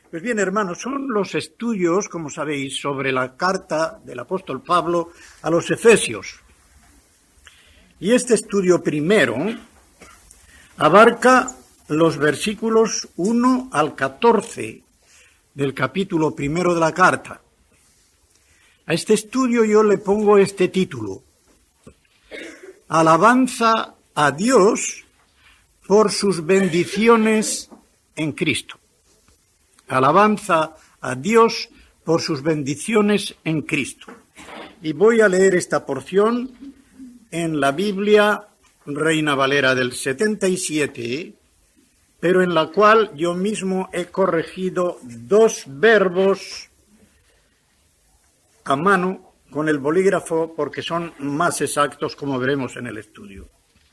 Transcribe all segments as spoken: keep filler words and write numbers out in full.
Pues bien, hermanos, son los estudios, como sabéis, sobre la carta del apóstol Pablo a los Efesios. Y este estudio primero abarca los versículos uno al catorce del capítulo primero de la carta. A este estudio yo le pongo este título: Alabanza a Dios por sus bendiciones en Cristo. Alabanza a Dios por sus bendiciones en Cristo. Y voy a leer esta porción en la Biblia Reina Valera del setenta y siete, pero en la cual yo mismo he corregido dos verbos a mano con el bolígrafo porque son más exactos, como veremos en el estudio.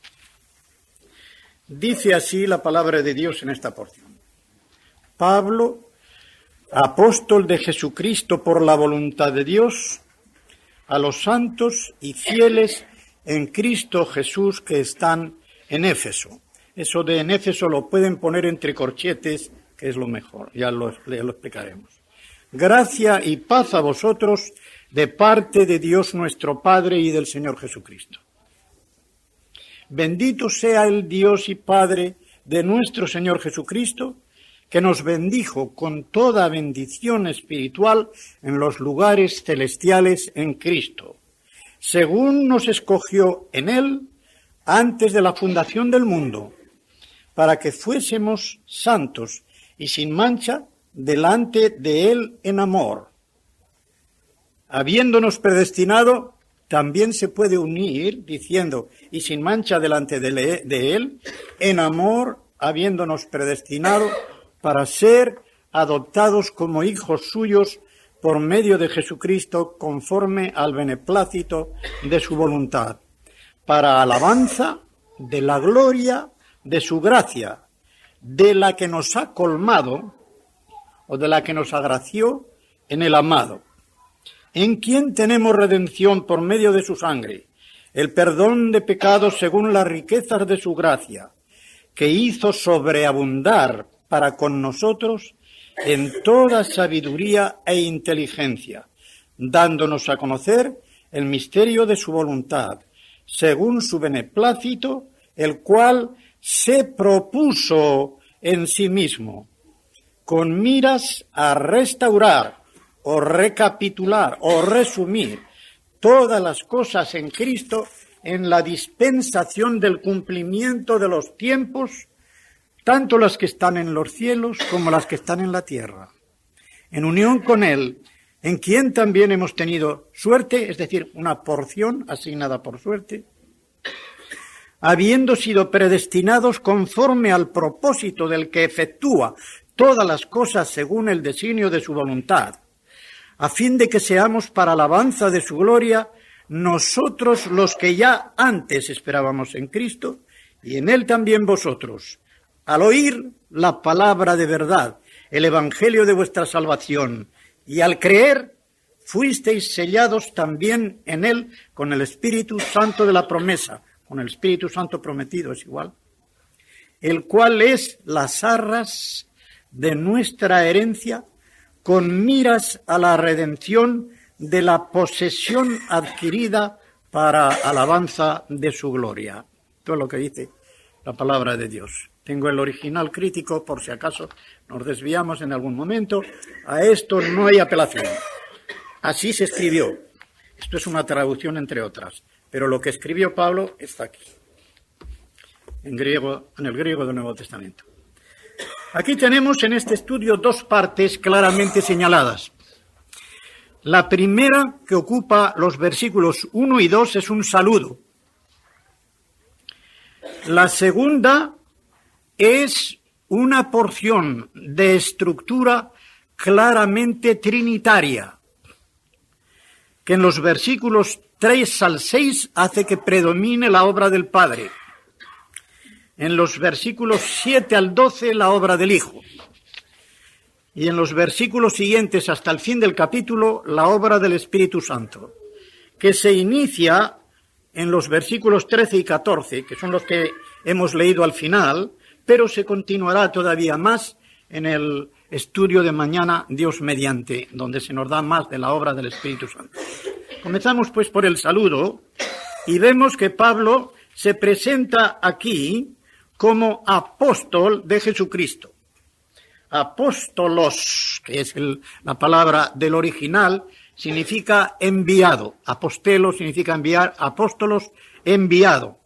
Dice así la palabra de Dios en esta porción: Pablo, apóstol de Jesucristo por la voluntad de Dios, a los santos y fieles en Cristo Jesús que están en Éfeso. Eso de en Éfeso lo pueden poner entre corchetes, que es lo mejor, ya lo, ya lo explicaremos. Gracia y paz a vosotros de parte de Dios nuestro Padre y del Señor Jesucristo. Bendito sea el Dios y Padre de nuestro Señor Jesucristo, que nos bendijo con toda bendición espiritual en los lugares celestiales en Cristo, según nos escogió en Él antes de la fundación del mundo, para que fuésemos santos y sin mancha delante de Él en amor. Habiéndonos predestinado, también se puede unir diciendo, y sin mancha delante de, de Él, en amor, habiéndonos predestinado para ser adoptados como hijos suyos por medio de Jesucristo, conforme al beneplácito de su voluntad, para alabanza de la gloria de su gracia, de la que nos ha colmado, o de la que nos agració en el amado, en quien tenemos redención por medio de su sangre, el perdón de pecados según las riquezas de su gracia, que hizo sobreabundar para con nosotros en toda sabiduría e inteligencia, dándonos a conocer el misterio de su voluntad, según su beneplácito, el cual se propuso en sí mismo, con miras a restaurar, o recapitular, o resumir todas las cosas en Cristo en la dispensación del cumplimiento de los tiempos, tanto las que están en los cielos como las que están en la tierra, en unión con Él, en quien también hemos tenido suerte, es decir, una porción asignada por suerte, habiendo sido predestinados conforme al propósito del que efectúa todas las cosas según el designio de su voluntad, a fin de que seamos para alabanza de su gloria, nosotros los que ya antes esperábamos en Cristo, y en Él también vosotros, al oír la palabra de verdad, el evangelio de vuestra salvación, y al creer, fuisteis sellados también en Él con el Espíritu Santo de la promesa, con el Espíritu Santo prometido, es igual, el cual es las arras de nuestra herencia, con miras a la redención de la posesión adquirida para alabanza de su gloria. Todo lo que dice la palabra de Dios. Tengo el original crítico por si acaso nos desviamos en algún momento. A esto no hay apelación. Así se escribió. Esto es una traducción entre otras. Pero lo que escribió Pablo está aquí, en griego, en el griego del Nuevo Testamento. Aquí tenemos en este estudio dos partes claramente señaladas. La primera, que ocupa los versículos uno y dos, es un saludo. La segunda es una porción de estructura claramente trinitaria, que en los versículos tres al seis hace que predomine la obra del Padre. En los versículos siete al doce, la obra del Hijo. Y en los versículos siguientes hasta el fin del capítulo, la obra del Espíritu Santo, que se inicia en los versículos trece y catorce, que son los que hemos leído al final, pero se continuará todavía más en el estudio de mañana, Dios mediante, donde se nos da más de la obra del Espíritu Santo. Comenzamos pues por el saludo y vemos que Pablo se presenta aquí como apóstol de Jesucristo. Apóstolos, que es el, la palabra del original, significa enviado. Apostelo significa enviar, apóstolos, enviado.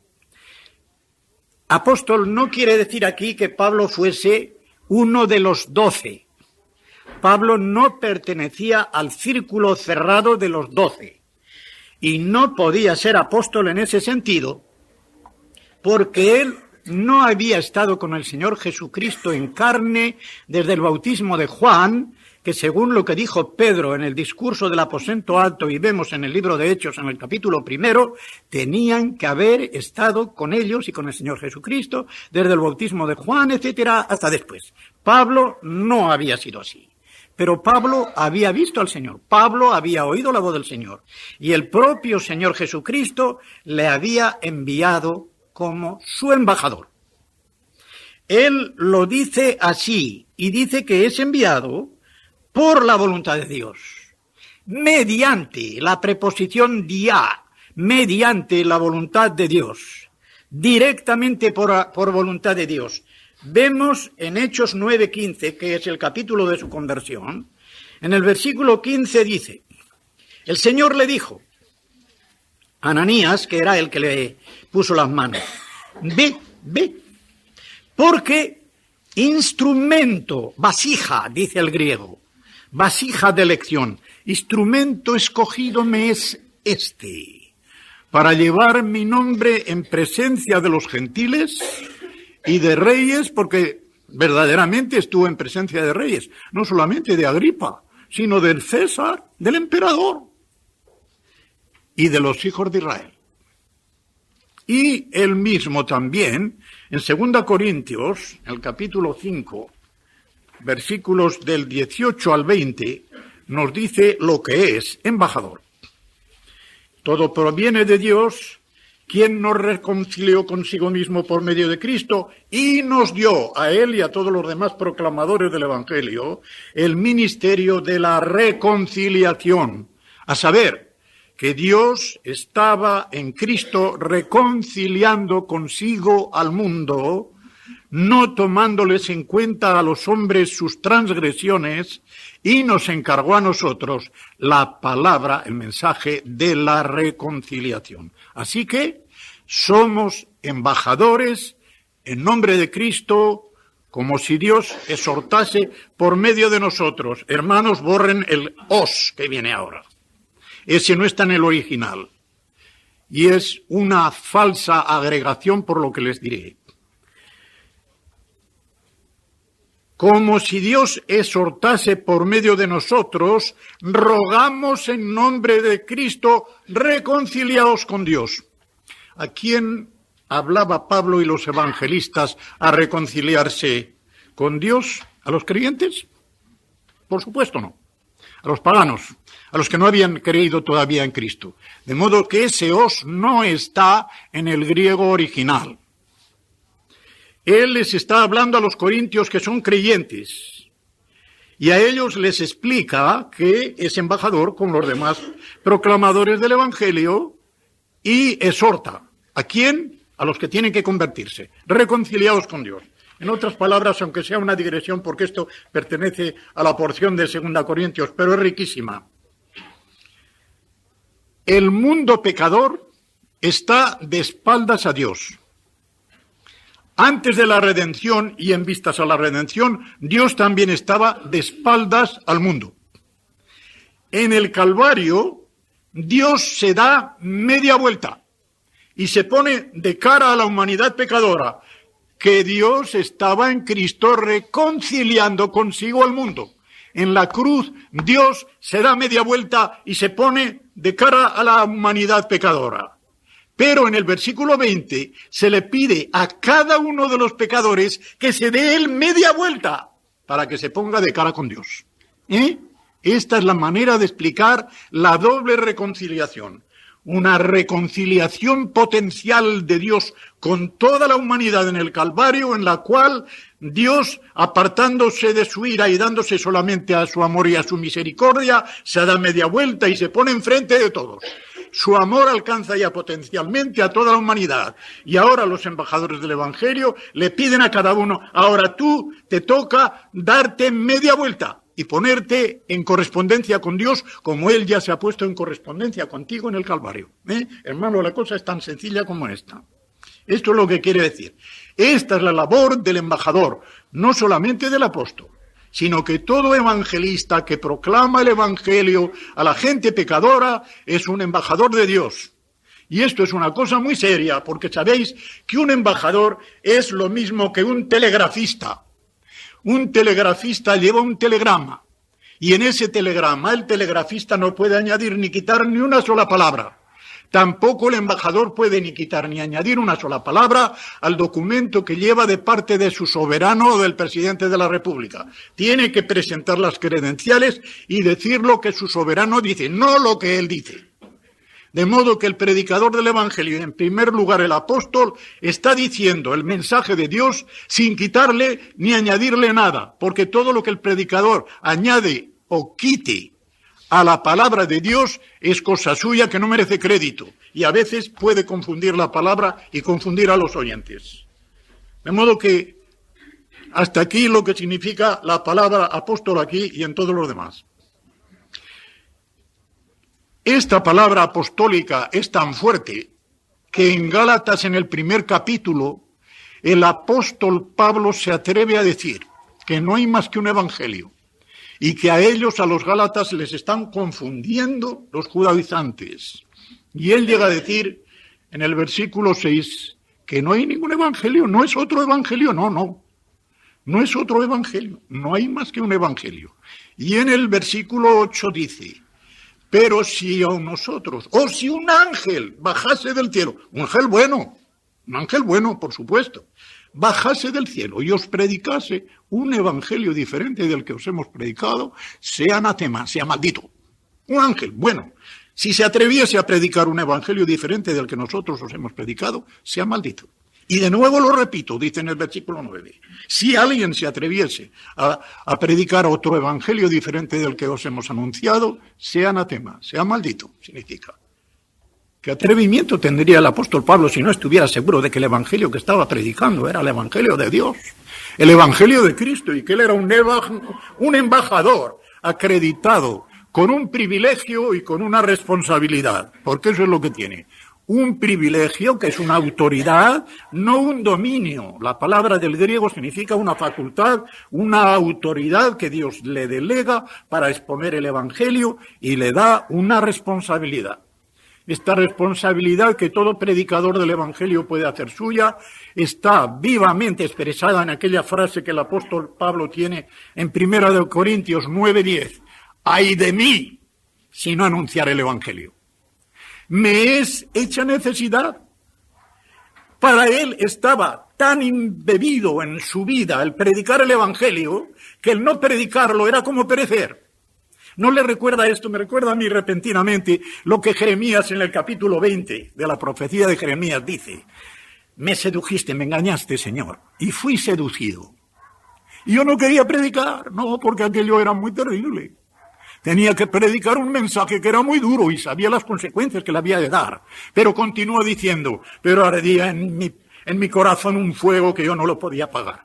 Apóstol no quiere decir aquí que Pablo fuese uno de los doce. Pablo no pertenecía al círculo cerrado de los doce y no podía ser apóstol en ese sentido porque él no había estado con el Señor Jesucristo en carne desde el bautismo de Juan, que según lo que dijo Pedro en el discurso del aposento alto y vemos en el libro de Hechos en el capítulo primero, tenían que haber estado con ellos y con el Señor Jesucristo desde el bautismo de Juan, etcétera, hasta después. Pablo no había sido así. Pero Pablo había visto al Señor, Pablo había oído la voz del Señor y el propio Señor Jesucristo le había enviado como su embajador. Él lo dice así y dice que es enviado por la voluntad de Dios, mediante la preposición dia, mediante la voluntad de Dios, directamente por, por voluntad de Dios. Vemos en Hechos nueve quince, que es el capítulo de su conversión, en el versículo quince dice, el Señor le dijo, Ananías, que era el que le puso las manos, ve, ve, porque instrumento, vasija, dice el griego, vasija de elección, instrumento escogido me es este, para llevar mi nombre en presencia de los gentiles y de reyes, porque verdaderamente estuvo en presencia de reyes, no solamente de Agripa, sino del César, del emperador y de los hijos de Israel. Y él mismo también, en segunda Corintios, el capítulo cinco, versículos del dieciocho al veinte, nos dice lo que es embajador. Todo proviene de Dios, quien nos reconcilió consigo mismo por medio de Cristo y nos dio a él y a todos los demás proclamadores del Evangelio el ministerio de la reconciliación, a saber, que Dios estaba en Cristo reconciliando consigo al mundo, no tomándoles en cuenta a los hombres sus transgresiones, y nos encargó a nosotros la palabra, el mensaje de la reconciliación. Así que somos embajadores en nombre de Cristo, como si Dios exhortase por medio de nosotros. Hermanos, borren el os que viene ahora. Ese no está en el original. Y es una falsa agregación por lo que les diré. Como si Dios exhortase por medio de nosotros, rogamos en nombre de Cristo, reconciliaos con Dios. ¿A quién hablaba Pablo y los evangelistas a reconciliarse con Dios? ¿A los creyentes? Por supuesto no. A los paganos, a los que no habían creído todavía en Cristo. De modo que ese os no está en el griego original. Él les está hablando a los corintios que son creyentes y a ellos les explica que es embajador con los demás proclamadores del Evangelio y exhorta. ¿A quién? A los que tienen que convertirse. Reconciliados con Dios. En otras palabras, aunque sea una digresión, porque esto pertenece a la porción de segunda Corintios, pero es riquísima. El mundo pecador está de espaldas a Dios. Antes de la redención y en vistas a la redención, Dios también estaba de espaldas al mundo. En el Calvario, Dios se da media vuelta y se pone de cara a la humanidad pecadora, que Dios estaba en Cristo reconciliando consigo al mundo. En la cruz, Dios se da media vuelta y se pone de cara a la humanidad pecadora. Pero en el versículo veinte se le pide a cada uno de los pecadores que se dé él media vuelta para que se ponga de cara con Dios. ¿Eh? Esta es la manera de explicar la doble reconciliación. una reconciliación potencial de Dios con toda la humanidad en el Calvario, en la cual Dios, apartándose de su ira y dándose solamente a su amor y a su misericordia, se da media vuelta y se pone enfrente de todos. Su amor alcanza ya potencialmente a toda la humanidad. Y ahora los embajadores del Evangelio le piden a cada uno, ahora tú te toca darte media vuelta y ponerte en correspondencia con Dios como Él ya se ha puesto en correspondencia contigo en el Calvario. ¿Eh? Hermano, la cosa es tan sencilla como esta. Esto es lo que quiere decir. Esta es la labor del embajador, no solamente del apóstol, sino que todo evangelista que proclama el Evangelio a la gente pecadora es un embajador de Dios. Y esto es una cosa muy seria, porque sabéis que un embajador es lo mismo que un telegrafista. Un telegrafista lleva un telegrama, y en ese telegrama el telegrafista no puede añadir ni quitar ni una sola palabra. Tampoco el embajador puede ni quitar ni añadir una sola palabra al documento que lleva de parte de su soberano o del presidente de la República. Tiene que presentar las credenciales y decir lo que su soberano dice, no lo que él dice. De modo que el predicador del Evangelio, y en primer lugar el apóstol, está diciendo el mensaje de Dios sin quitarle ni añadirle nada, porque todo lo que el predicador añade o quite a la palabra de Dios es cosa suya que no merece crédito y a veces puede confundir la palabra y confundir a los oyentes. De modo que hasta aquí lo que significa la palabra apóstol aquí y en todos los demás. Esta palabra apostólica es tan fuerte que en Gálatas, en el primer capítulo, el apóstol Pablo se atreve a decir que no hay más que un evangelio y que a ellos, a los Gálatas, les están confundiendo los judaizantes. Y él llega a decir en el versículo seis que no hay ningún evangelio, no es otro evangelio, no, no, no es otro evangelio, no hay más que un evangelio. Y en el versículo ocho dice, pero si a nosotros, o si un ángel bajase del cielo, un ángel bueno, un ángel bueno, por supuesto, bajase del cielo y os predicase un evangelio diferente del que os hemos predicado, sea anatema, sea maldito. Un ángel bueno, si se atreviese a predicar un evangelio diferente del que nosotros os hemos predicado, sea maldito. Y de nuevo lo repito, dice en el versículo nueve, si alguien se atreviese a, a predicar otro evangelio diferente del que os hemos anunciado, sea anatema, sea maldito, significa. ¿Qué atrevimiento tendría el apóstol Pablo si no estuviera seguro de que el evangelio que estaba predicando era el evangelio de Dios, el evangelio de Cristo, y que él era un, un embajador acreditado con un privilegio y con una responsabilidad? Porque eso es lo que tiene. Un privilegio que es una autoridad, no un dominio. La palabra del griego significa una facultad, una autoridad que Dios le delega para exponer el evangelio y le da una responsabilidad. Esta responsabilidad que todo predicador del evangelio puede hacer suya está vivamente expresada en aquella frase que el apóstol Pablo tiene en primera de Corintios nueve diez. ¡Ay de mí si no anunciar el evangelio! Me es hecha necesidad. Para él estaba tan embebido en su vida el predicar el evangelio que el no predicarlo era como perecer. ¿No le recuerda esto? Me recuerda a mí repentinamente lo que Jeremías en el capítulo veinte de la profecía de Jeremías dice. Me sedujiste, me engañaste, Señor, y fui seducido. Y yo no quería predicar, no, porque aquello era muy terrible. Tenía que predicar un mensaje que era muy duro y sabía las consecuencias que le había de dar. Pero continúa diciendo, pero ardía en mi, en mi corazón un fuego que yo no lo podía apagar.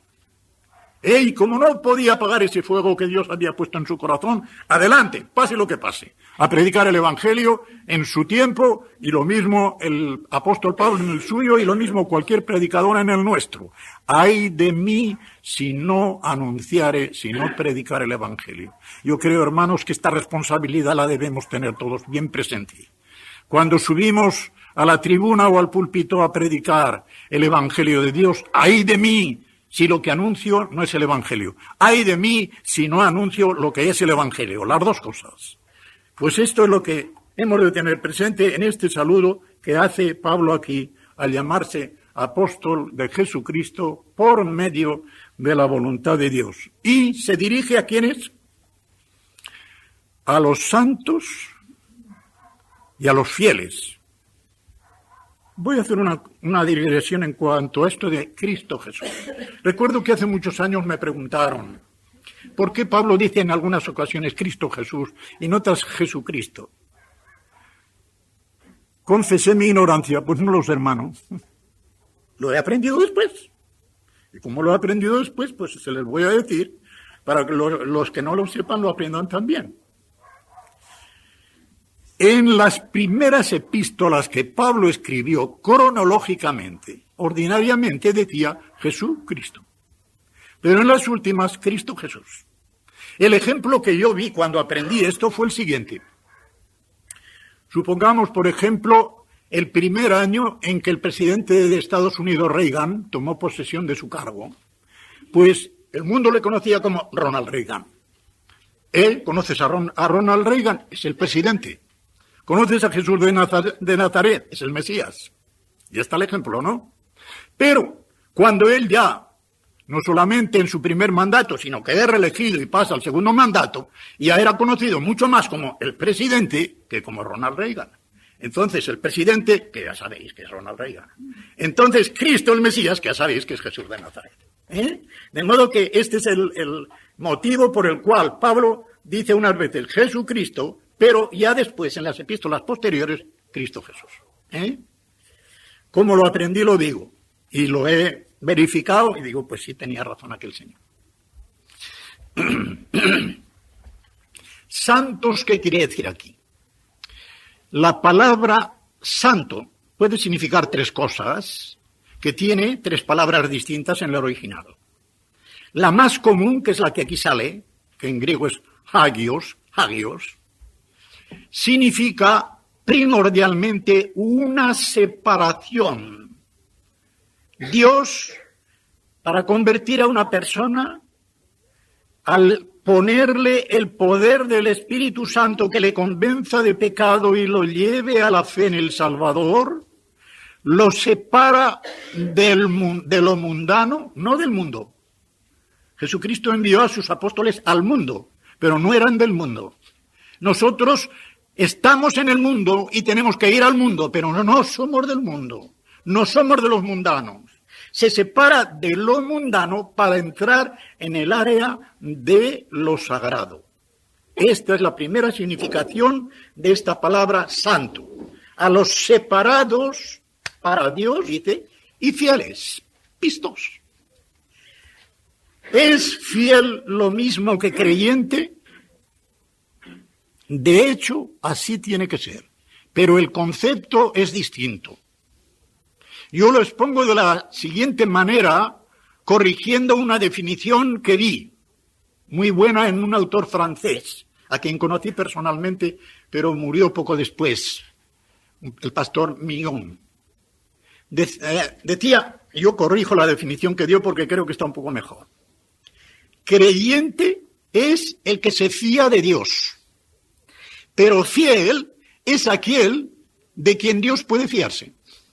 Y como no podía apagar ese fuego que Dios había puesto en su corazón, adelante, pase lo que pase, a predicar el evangelio en su tiempo, y lo mismo el apóstol Pablo en el suyo, y lo mismo cualquier predicador en el nuestro. Ay de mí si no anunciare, si no predicar el evangelio. Yo creo, hermanos, que esta responsabilidad la debemos tener todos bien presente. Cuando subimos a la tribuna o al púlpito a predicar el evangelio de Dios, ay de mí si lo que anuncio no es el evangelio. Ay de mí si no anuncio lo que es el evangelio. Las dos cosas. Pues esto es lo que hemos de tener presente en este saludo que hace Pablo aquí al llamarse apóstol de Jesucristo por medio de la voluntad de Dios. Y se dirige a ¿quiénes? A los santos y a los fieles. Voy a hacer una, una digresión en cuanto a esto de Cristo Jesús. Recuerdo que hace muchos años me preguntaron, ¿por qué Pablo dice en algunas ocasiones Cristo Jesús y en otras Jesucristo? Confesé mi ignorancia, pues no lo sé, hermano. Lo he aprendido después. Y como lo he aprendido después, pues se les voy a decir, para que los, los que no lo sepan lo aprendan también. En las primeras epístolas que Pablo escribió cronológicamente, ordinariamente decía Jesucristo. Pero en las últimas, Cristo Jesús. El ejemplo que yo vi cuando aprendí esto fue el siguiente. Supongamos, por ejemplo, el primer año en que el presidente de Estados Unidos, Reagan, tomó posesión de su cargo, pues el mundo le conocía como Ronald Reagan. Él, ¿conoces a, Ron, a Ronald Reagan? Es el presidente. ¿Conoces a Jesús de Nazaret? de Nazaret? Es el Mesías. Ya está el ejemplo, ¿no? Pero cuando él ya, no solamente en su primer mandato, sino que es reelegido y pasa al segundo mandato, ya era conocido mucho más como el presidente que como Ronald Reagan. Entonces el presidente, que ya sabéis que es Ronald Reagan. Entonces Cristo el Mesías, que ya sabéis que es Jesús de Nazaret. ¿Eh? De modo que este es el, el motivo por el cual Pablo dice unas veces Jesucristo, pero ya después, en las epístolas posteriores, Cristo Jesús. ¿Eh? Como lo aprendí, lo digo. Y lo he verificado y digo, pues sí, tenía razón aquel señor. Santos, ¿qué quiere decir aquí? La palabra santo puede significar tres cosas, que tiene tres palabras distintas en el original. La más común, que es la que aquí sale, que en griego es hagios, hagios, significa primordialmente una separación. Dios, para convertir a una persona, al ponerle el poder del Espíritu Santo que le convenza de pecado y lo lleve a la fe en el Salvador, lo separa del, de lo mundano, no del mundo. Jesucristo envió a sus apóstoles al mundo, pero no eran del mundo. Nosotros estamos en el mundo y tenemos que ir al mundo, pero no, no somos del mundo, no somos de los mundanos. Se separa de lo mundano para entrar en el área de lo sagrado. Esta es la primera significación de esta palabra santo. A los separados para Dios, dice, y fieles, pistos. ¿Es fiel lo mismo que creyente? De hecho, así tiene que ser, pero el concepto es distinto. Yo lo expongo de la siguiente manera, corrigiendo una definición que vi, muy buena en un autor francés, a quien conocí personalmente, pero murió poco después, el pastor Millon. De, eh, decía, yo corrijo la definición que dio porque creo que está un poco mejor. Creyente es el que se fía de Dios. Pero fiel es aquel de quien Dios puede fiarse.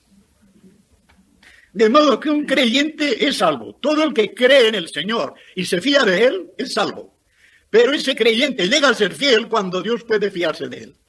De modo que un creyente es salvo. Todo el que cree en el Señor y se fía de Él es salvo. Pero ese creyente llega a ser fiel cuando Dios puede fiarse de Él.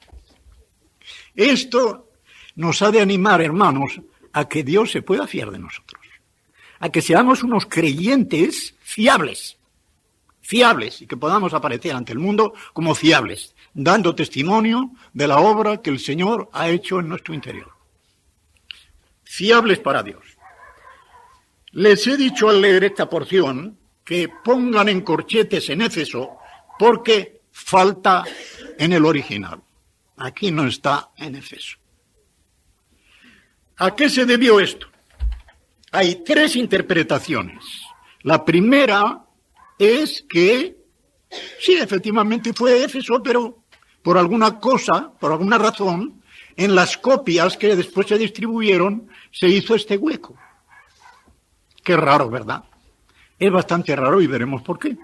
Esto nos ha de animar, hermanos, a que Dios se pueda fiar de nosotros. A que seamos unos creyentes fiables. Fiables y que podamos aparecer ante el mundo como fiables, dando testimonio de la obra que el Señor ha hecho en nuestro interior. Fiables para Dios. Les he dicho al leer esta porción que pongan en corchetes en Éfeso porque falta en el original. Aquí no está en Éfeso. ¿A qué se debió esto? Hay tres interpretaciones. La primera es que, sí, efectivamente fue Éfeso, pero por alguna cosa, por alguna razón, en las copias que después se distribuyeron, se hizo este hueco. Qué raro, ¿verdad? Es bastante raro y veremos por qué.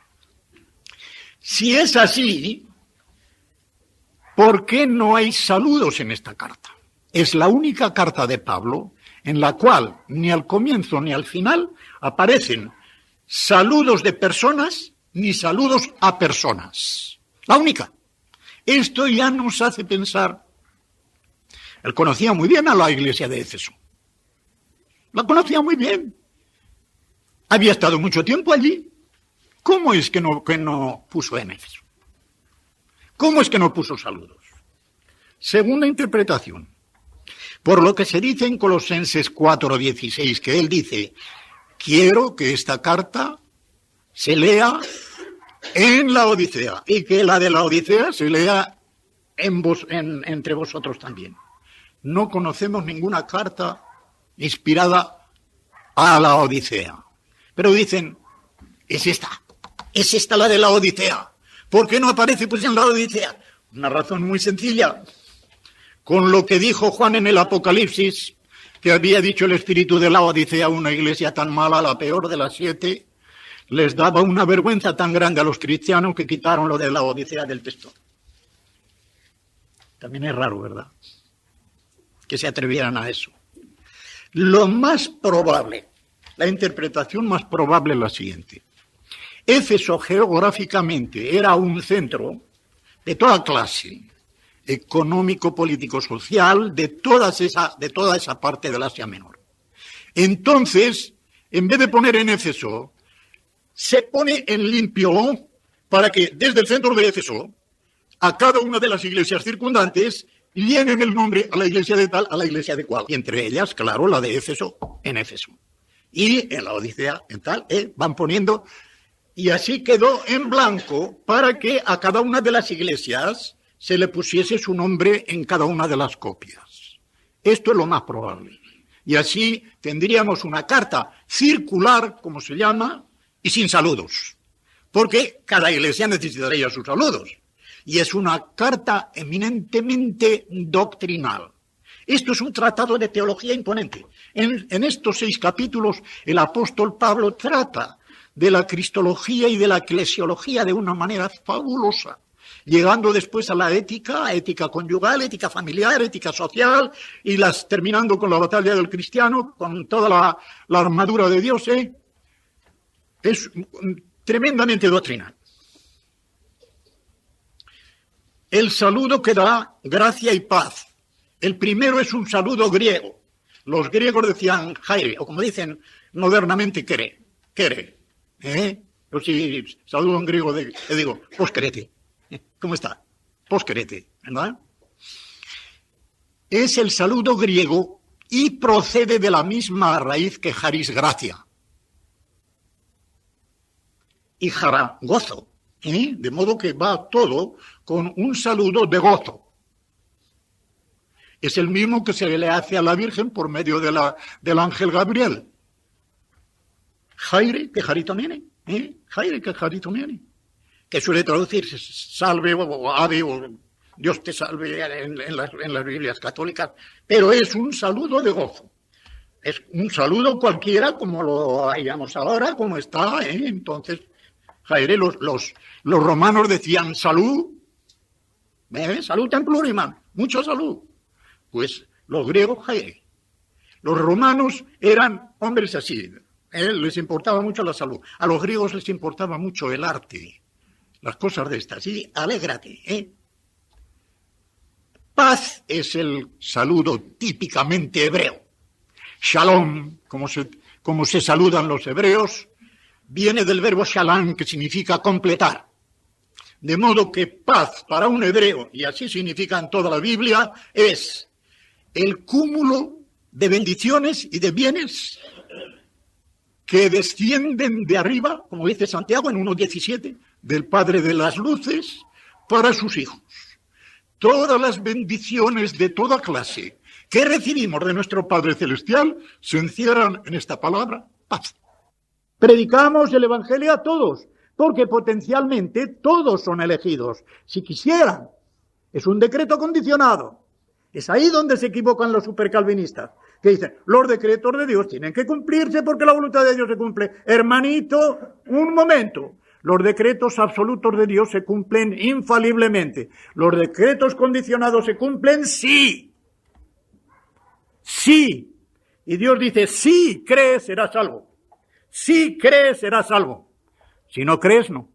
Si es así, ¿por qué no hay saludos en esta carta? Es la única carta de Pablo en la cual ni al comienzo ni al final aparecen saludos de personas ni saludos a personas. La única. Esto ya nos hace pensar. Él conocía muy bien a la iglesia de Éfeso. La conocía muy bien. Había estado mucho tiempo allí. ¿Cómo es que no, que no puso en Éfeso? ¿Cómo es que no puso saludos? Segunda interpretación. Por lo que se dice en Colosenses cuatro dieciséis, que él dice, quiero que esta carta se lea en la Odisea y que la de la Odisea se lea en vos, en, entre vosotros también. No conocemos ninguna carta inspirada a la Odisea. Pero dicen, es esta, es esta la de la Odisea. ¿Por qué no aparece pues en la Odisea? Una razón muy sencilla. Con lo que dijo Juan en el Apocalipsis, que había dicho el espíritu de la Odisea, una iglesia tan mala, la peor de las siete, les daba una vergüenza tan grande a los cristianos que quitaron lo de la Odisea del texto. También es raro, ¿verdad?, que se atrevieran a eso. Lo más probable, la interpretación más probable es la siguiente. Éfeso geográficamente era un centro de toda clase, económico, político, social, de, todas esa, de toda esa parte del Asia Menor. Entonces, en vez de poner en Éfeso, se pone en limpio para que desde el centro de Éfeso, a cada una de las iglesias circundantes, llenen el nombre a la iglesia de tal, a la iglesia de cual. Y entre ellas, claro, la de Éfeso, en Éfeso. Y en la Odisea, en tal, eh, van poniendo. Y así quedó en blanco para que a cada una de las iglesias se le pusiese su nombre en cada una de las copias. Esto es lo más probable. Y así tendríamos una carta circular, como se llama, y sin saludos. Porque cada iglesia necesitaría sus saludos. Y es una carta eminentemente doctrinal. Esto es un tratado de teología imponente. En, en estos seis capítulos, el apóstol Pablo trata de la cristología y de la eclesiología de una manera fabulosa, llegando después a la ética, ética conyugal, ética familiar, ética social, y las terminando con la batalla del cristiano, con toda la, la armadura de Dios. ¿eh? Es tremendamente doctrinal. El saludo que da gracia y paz. El primero es un saludo griego. Los griegos decían jaire, o como dicen modernamente, quere, quere. ¿Eh? Yo si saludo en griego, le digo, posquerete. ¿Cómo está? Posquerete, ¿verdad? Es el saludo griego y procede de la misma raíz que charis, gracia. Y jara, gozo. ¿eh? De modo que va todo con un saludo de gozo. Es el mismo que se le hace a la Virgen por medio de la, del ángel Gabriel. Jaire, que jarito viene, ¿eh? Jaire, que jarito viene. Que suele traducirse salve o ave o Dios te salve en, en, las, en las Biblias católicas, pero es un saludo de gozo. Es un saludo cualquiera como lo hayamos ahora, como está, ¿eh? Entonces, Jaire, los, los, los romanos decían salud, ¿eh? Salud en pluriman, mucha salud. Pues los griegos, Jaire. Los romanos eran hombres así, ¿eh? Les importaba mucho la salud. A los griegos les importaba mucho el arte, las cosas de estas. Y alégrate, ¿eh? Paz es el saludo típicamente hebreo. Shalom, como se, como se saludan los hebreos, viene del verbo shalom, que significa completar. De modo que paz para un hebreo, y así significa en toda la Biblia, es el cúmulo de bendiciones y de bienes que descienden de arriba, como dice Santiago en uno diecisiete, del Padre de las Luces, para sus hijos. Todas las bendiciones de toda clase que recibimos de nuestro Padre Celestial se encierran en esta palabra, paz. Predicamos el Evangelio a todos, porque potencialmente todos son elegidos, si quisieran. Es un decreto condicionado. Es ahí donde se equivocan los supercalvinistas, que dicen, los decretos de Dios tienen que cumplirse porque la voluntad de Dios se cumple. Hermanito, un momento. Los decretos absolutos de Dios se cumplen infaliblemente. Los decretos condicionados se cumplen sí. Sí. Y Dios dice, si crees, serás salvo. Si crees, serás salvo. Si no crees, no.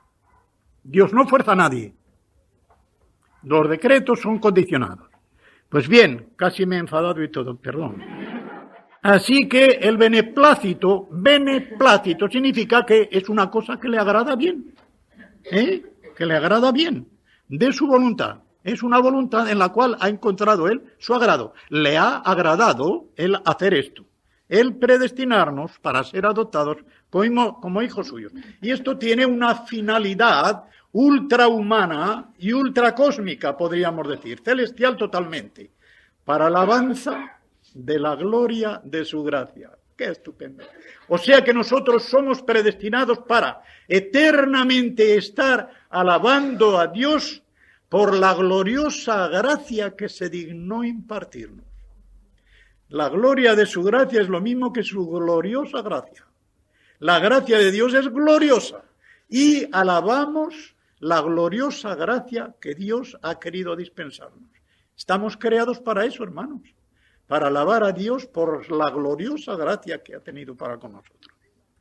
Dios no fuerza a nadie. Los decretos son condicionados. Pues bien, casi me he enfadado y todo, perdón. Así que el beneplácito, beneplácito significa que es una cosa que le agrada bien, ¿eh? Que le agrada bien, de su voluntad. Es una voluntad en la cual ha encontrado él su agrado. Le ha agradado el hacer esto, el predestinarnos para ser adoptados como, como hijos suyos. Y esto tiene una finalidad ultrahumana y ultracósmica, podríamos decir, celestial totalmente, para alabanza de la gloria de su gracia. ¡Qué estupendo! O sea que nosotros somos predestinados para eternamente estar alabando a Dios por la gloriosa gracia que se dignó impartirnos. La gloria de su gracia es lo mismo que su gloriosa gracia. La gracia de Dios es gloriosa y alabamos la gloriosa gracia que Dios ha querido dispensarnos. Estamos creados para eso, hermanos, para alabar a Dios por la gloriosa gracia que ha tenido para con nosotros,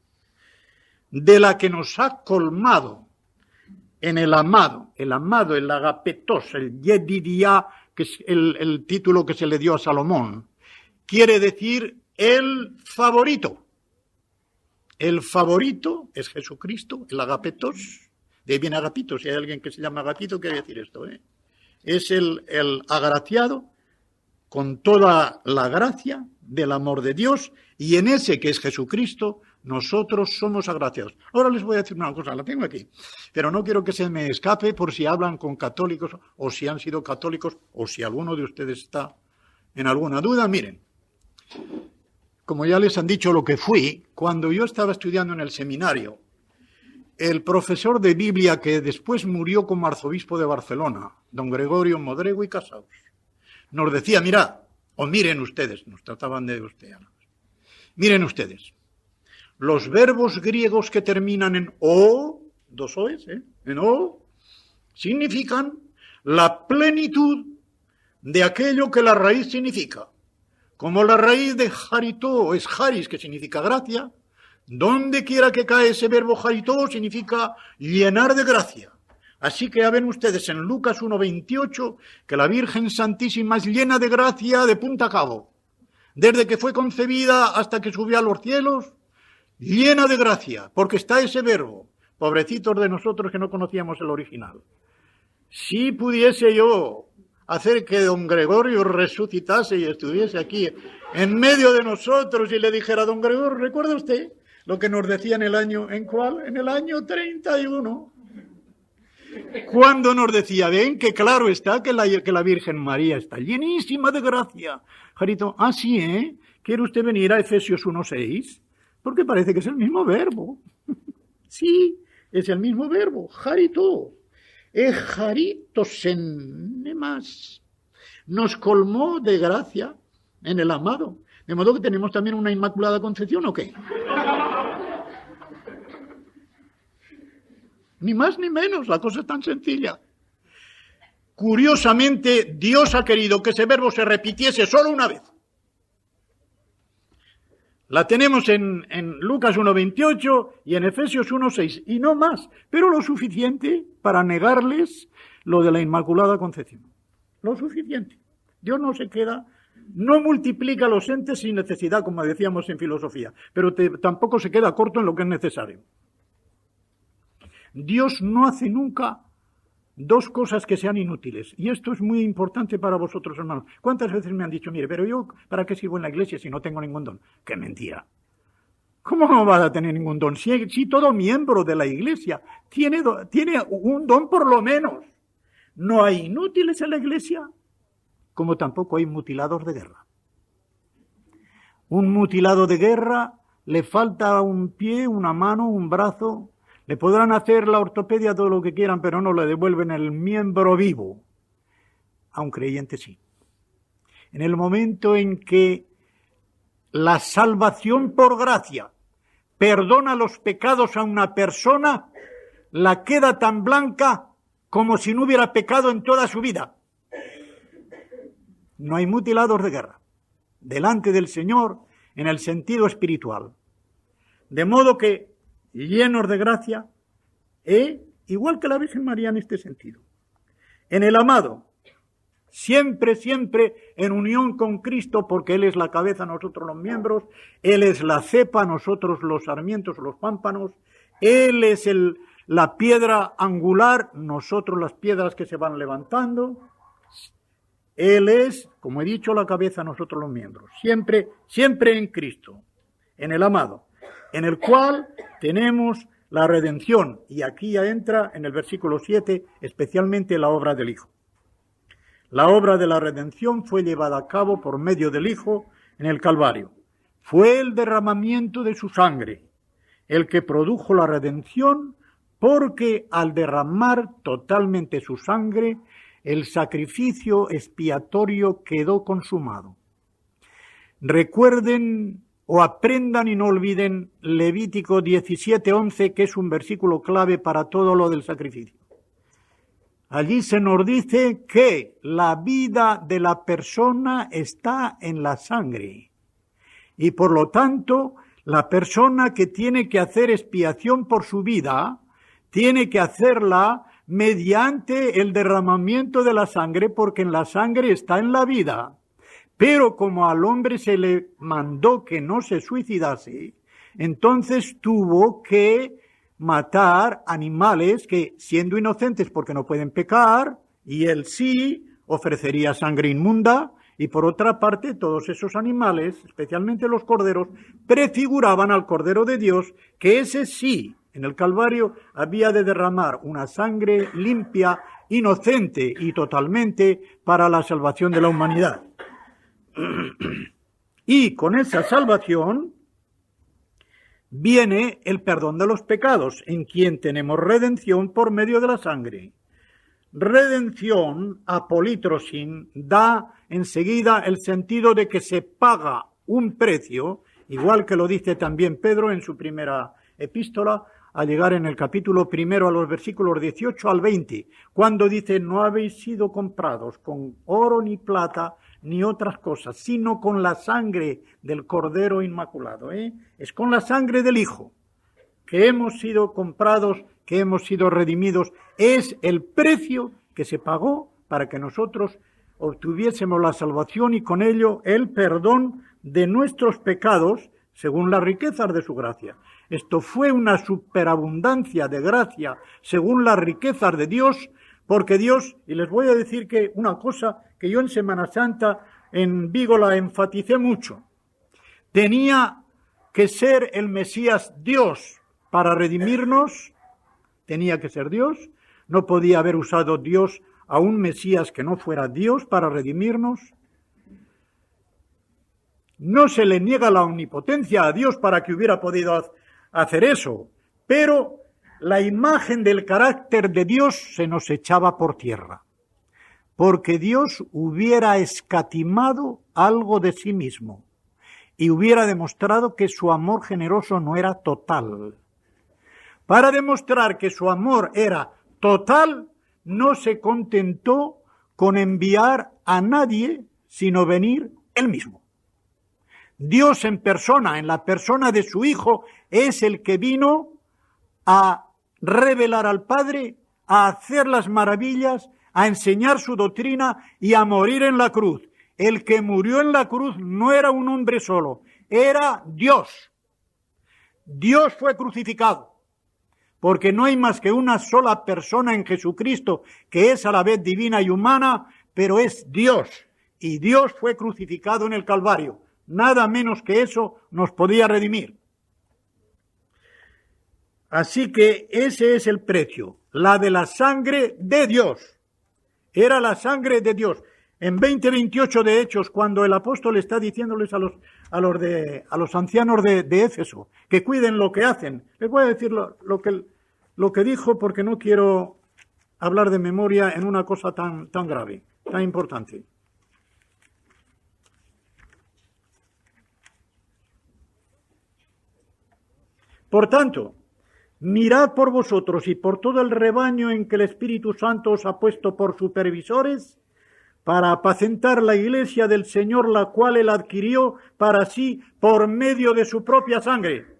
de la que nos ha colmado en el amado, el amado, el agapetos, el yedidia, que es el, el título que se le dio a Salomón, quiere decir el favorito. El favorito es Jesucristo, el agapetos, de ahí viene agapito, si hay alguien que se llama agapito, quiere decir esto, ¿eh? Es el, el agraciado con toda la gracia del amor de Dios, y en ese que es Jesucristo, nosotros somos agraciados. Ahora les voy a decir una cosa, la tengo aquí, pero no quiero que se me escape por si hablan con católicos, o si han sido católicos, o si alguno de ustedes está en alguna duda. Miren, como ya les han dicho lo que fui, cuando yo estaba estudiando en el seminario, el profesor de Biblia que después murió como arzobispo de Barcelona, don Gregorio Modrego y Casaus, nos decía, mirad, o miren ustedes, nos trataban de usted, miren ustedes, los verbos griegos que terminan en o, dos oes, ¿eh? en o, significan la plenitud de aquello que la raíz significa. Como la raíz de jarito es haris, que significa gracia, donde quiera que cae ese verbo jarito significa llenar de gracia. Así que ya ven ustedes en Lucas uno veintiocho que la Virgen Santísima es llena de gracia de punta a cabo. Desde que fue concebida hasta que subió a los cielos, llena de gracia, porque está ese verbo. Pobrecitos de nosotros que no conocíamos el original. Si pudiese yo hacer que don Gregorio resucitase y estuviese aquí en medio de nosotros y le dijera, don Gregorio, ¿recuerda usted lo que nos decía en el año, ¿en cuál? En el año treinta y uno. Cuando nos decía, ven que claro está que la, que la Virgen María está llenísima de gracia. Jarito, ah, sí, ¿eh? ¿Quiere usted venir a Efesios uno seis? Porque parece que es el mismo verbo. Sí, es el mismo verbo, jarito. Ejaritos nos colmó de gracia en el amado. De modo que tenemos también una Inmaculada Concepción, ¿o qué? Ni más ni menos, la cosa es tan sencilla. Curiosamente, Dios ha querido que ese verbo se repitiese solo una vez. La tenemos en, en Lucas uno veintiocho y en Efesios uno seis, y no más, pero lo suficiente para negarles lo de la Inmaculada Concepción. Lo suficiente. Dios no se queda, no multiplica los entes sin necesidad, como decíamos en filosofía, pero te, tampoco se queda corto en lo que es necesario. Dios no hace nunca dos cosas que sean inútiles. Y esto es muy importante para vosotros, hermanos. ¿Cuántas veces me han dicho, mire, pero yo, ¿para qué sirvo en la iglesia si no tengo ningún don? ¡Qué mentira! ¿Cómo no va a tener ningún don? Si, si todo miembro de la iglesia tiene, do, tiene un don por lo menos. No hay inútiles en la iglesia, como tampoco hay mutilados de guerra. Un mutilado de guerra le falta un pie, una mano, un brazo. Le podrán hacer la ortopedia todo lo que quieran, pero no le devuelven el miembro vivo. A un creyente sí. En el momento en que la salvación por gracia perdona los pecados a una persona, la queda tan blanca como si no hubiera pecado en toda su vida. No hay mutilados de guerra delante del Señor en el sentido espiritual. De modo que llenos de gracia, ¿eh? Igual que la Virgen María en este sentido. En el amado, Siempre, siempre en unión con Cristo, porque Él es la cabeza, nosotros los miembros, Él es la cepa, nosotros los sarmientos, los pámpanos, Él es el, la piedra angular, nosotros las piedras que se van levantando. Él es, como he dicho, la cabeza, nosotros los miembros. Siempre, siempre en Cristo, en el amado, en el cual tenemos la redención. Y aquí ya entra en el versículo siete, especialmente la obra del Hijo. La obra de la redención fue llevada a cabo por medio del Hijo en el Calvario. Fue el derramamiento de su sangre el que produjo la redención, porque al derramar totalmente su sangre, el sacrificio expiatorio quedó consumado. Recuerden o aprendan y no olviden Levítico diecisiete once, que es un versículo clave para todo lo del sacrificio. Allí se nos dice que la vida de la persona está en la sangre y por lo tanto la persona que tiene que hacer expiación por su vida tiene que hacerla mediante el derramamiento de la sangre, porque en la sangre está en la vida. Pero como al hombre se le mandó que no se suicidase, entonces tuvo que matar animales que, siendo inocentes porque no pueden pecar, y él sí, ofrecería sangre inmunda, y por otra parte todos esos animales, especialmente los corderos, prefiguraban al Cordero de Dios, que ese sí, en el Calvario, había de derramar una sangre limpia, inocente y totalmente para la salvación de la humanidad. Y con esa salvación viene el perdón de los pecados, en quien tenemos redención por medio de la sangre. Redención, apolitrosin, da enseguida el sentido de que se paga un precio, igual que lo dice también Pedro en su primera epístola, al llegar en el capítulo primero a los versículos dieciocho al veinte, cuando dice: no habéis sido comprados con oro ni plata ni otras cosas, sino con la sangre del Cordero Inmaculado. ¿eh? Es con la sangre del Hijo que hemos sido comprados, que hemos sido redimidos. Es el precio que se pagó para que nosotros obtuviésemos la salvación y con ello el perdón de nuestros pecados según las riquezas de su gracia. Esto fue una superabundancia de gracia según las riquezas de Dios, porque Dios, y les voy a decir que una cosa que yo en Semana Santa en Vigo la enfaticé mucho, tenía que ser el Mesías Dios para redimirnos, tenía que ser Dios, no podía haber usado Dios a un Mesías que no fuera Dios para redimirnos. No se le niega la omnipotencia a Dios para que hubiera podido hacer eso, pero la imagen del carácter de Dios se nos echaba por tierra, porque Dios hubiera escatimado algo de sí mismo y hubiera demostrado que su amor generoso no era total. Para demostrar que su amor era total, no se contentó con enviar a nadie, sino venir él mismo. Dios en persona, en la persona de su Hijo, es el que vino a revelar al Padre, a hacer las maravillas, a enseñar su doctrina y a morir en la cruz. El que murió en la cruz no era un hombre solo, era Dios. Dios fue crucificado, porque no hay más que una sola persona en Jesucristo, que es a la vez divina y humana, pero es Dios. Y Dios fue crucificado en el Calvario. Nada menos que eso nos podía redimir. Así que ese es el precio, la de la sangre de Dios. Era la sangre de Dios. En veinte veintiocho de Hechos, cuando el apóstol está diciéndoles a los, a los, de, a los ancianos de, de Éfeso que cuiden lo que hacen, les voy a decir lo, lo, que, lo que dijo, porque no quiero hablar de memoria en una cosa tan, tan grave, tan importante. Por tanto, mirad por vosotros y por todo el rebaño en que el Espíritu Santo os ha puesto por supervisores, para apacentar la iglesia del Señor, la cual él adquirió para sí por medio de su propia sangre.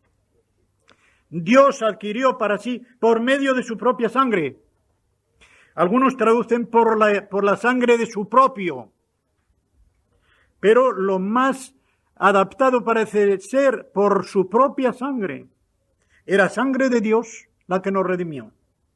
Dios adquirió para sí por medio de su propia sangre. Algunos traducen por la, por la sangre de su propio. Pero lo más adaptado parece ser por su propia sangre. Era sangre de Dios la que nos redimió.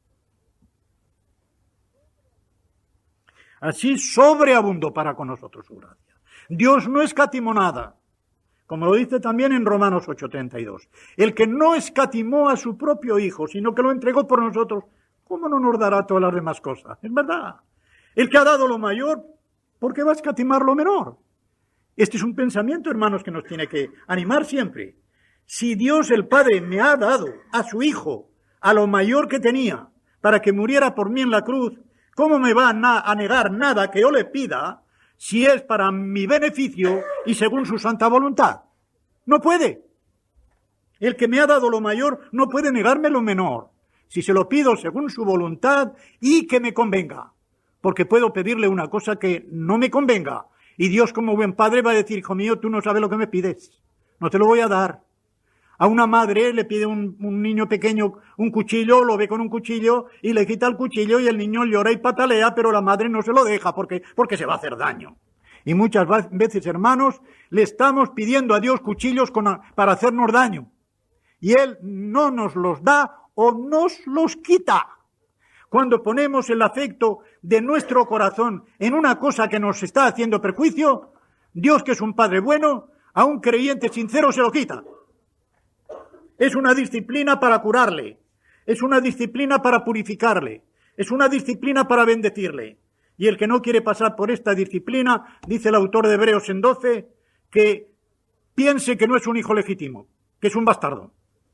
Así sobreabundó para con nosotros su gracia. Dios no escatimó nada, como lo dice también en Romanos ocho treinta y dos. El que no escatimó a su propio Hijo, sino que lo entregó por nosotros, ¿cómo no nos dará todas las demás cosas? Es verdad. El que ha dado lo mayor, ¿por qué va a escatimar lo menor? Este es un pensamiento, hermanos, que nos tiene que animar siempre. Si Dios el Padre me ha dado a su Hijo, a lo mayor que tenía, para que muriera por mí en la cruz, ¿cómo me va a negar nada que yo le pida si es para mi beneficio y según su santa voluntad? No puede. El que me ha dado lo mayor no puede negarme lo menor, si se lo pido según su voluntad y que me convenga. Porque puedo pedirle una cosa que no me convenga. Y Dios, como buen padre, va a decir, hijo mío, tú no sabes lo que me pides. No te lo voy a dar. A una madre le pide un, un niño pequeño un cuchillo, lo ve con un cuchillo y le quita el cuchillo y el niño llora y patalea, pero la madre no se lo deja porque, porque se va a hacer daño. Y muchas veces, hermanos, le estamos pidiendo a Dios cuchillos con, para hacernos daño. Y Él no nos los da o nos los quita. Cuando ponemos el afecto de nuestro corazón en una cosa que nos está haciendo perjuicio, Dios, que es un Padre bueno, a un creyente sincero se lo quita. Es una disciplina para curarle, es una disciplina para purificarle, es una disciplina para bendecirle. Y el que no quiere pasar por esta disciplina, dice el autor de Hebreos en doce, que piense que no es un hijo legítimo, que es un bastardo.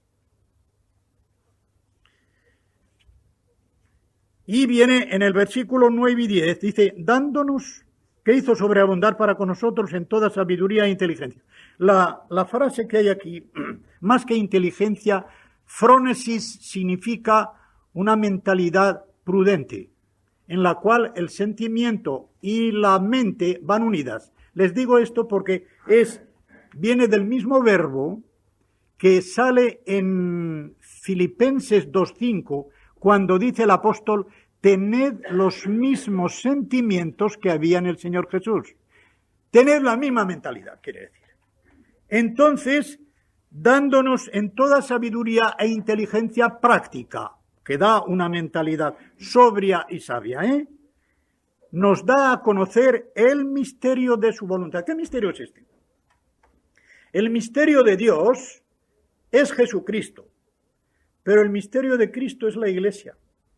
Y viene en el versículo nueve y diez, dice, dándonos, que hizo sobreabundar para con nosotros en toda sabiduría e inteligencia. La, la frase que hay aquí, más que inteligencia, phronesis significa una mentalidad prudente, en la cual el sentimiento y la mente van unidas. Les digo esto porque es, viene del mismo verbo que sale en Filipenses dos cinco, cuando dice el apóstol, tened los mismos sentimientos que había en el Señor Jesús. Tened la misma mentalidad, quiere decir. Entonces, dándonos en toda sabiduría e inteligencia práctica, que da una mentalidad sobria y sabia, ¿eh? Nos da a conocer el misterio de su voluntad. ¿Qué misterio es este? El misterio de Dios es Jesucristo, pero el misterio de Cristo es la Iglesia.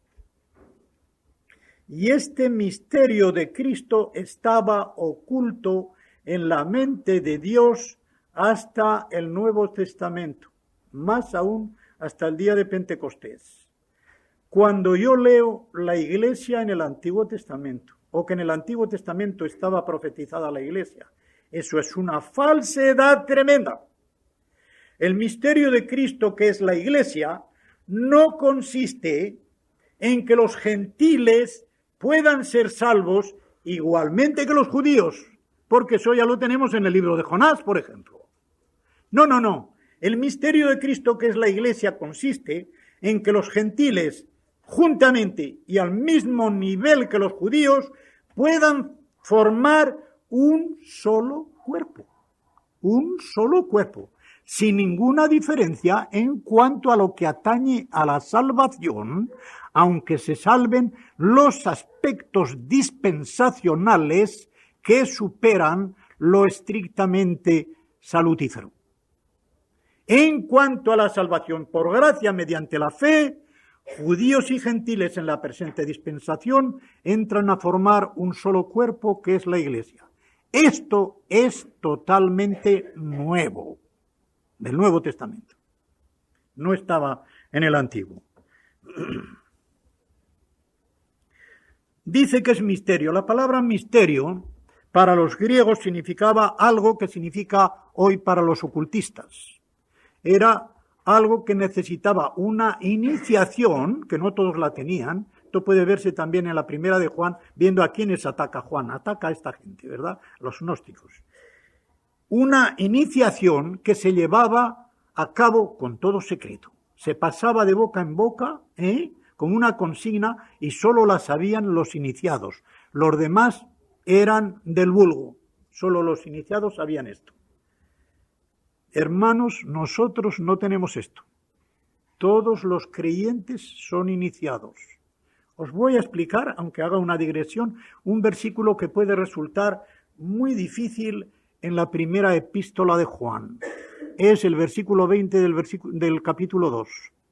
Y este misterio de Cristo estaba oculto en la mente de Dios hasta el Nuevo Testamento, más aún hasta el día de Pentecostés. Cuando yo leo la Iglesia en el Antiguo Testamento, o que en el Antiguo Testamento estaba profetizada la Iglesia, eso es una falsedad tremenda. El misterio de Cristo, que es la Iglesia, no consiste en que los gentiles puedan ser salvos igualmente que los judíos, porque eso ya lo tenemos en el libro de Jonás, por ejemplo. No, no, no. El misterio de Cristo, que es la Iglesia, consiste en que los gentiles, juntamente y al mismo nivel que los judíos, puedan formar un solo cuerpo. Un solo cuerpo, sin ninguna diferencia en cuanto a lo que atañe a la salvación, aunque se salven los aspectos dispensacionales que superan lo estrictamente salutífero. En cuanto a la salvación por gracia mediante la fe, judíos y gentiles en la presente dispensación entran a formar un solo cuerpo que es la Iglesia. Esto es totalmente nuevo, del Nuevo Testamento. No estaba en el Antiguo. Dice que es misterio. La palabra misterio para los griegos significaba algo que significa hoy para los ocultistas. Era algo que necesitaba una iniciación, que no todos la tenían. Esto puede verse también en la primera de Juan, viendo a quiénes ataca Juan. Ataca a esta gente, ¿verdad? Los gnósticos. Una iniciación que se llevaba a cabo con todo secreto. Se pasaba de boca en boca, ¿eh? como una consigna y solo la sabían los iniciados. Los demás eran del vulgo, solo los iniciados sabían esto. Hermanos, nosotros no tenemos esto. Todos los creyentes son iniciados. Os voy a explicar, aunque haga una digresión, un versículo que puede resultar muy difícil en la primera epístola de Juan. Es el versículo veinte del, versículo, del capítulo dos.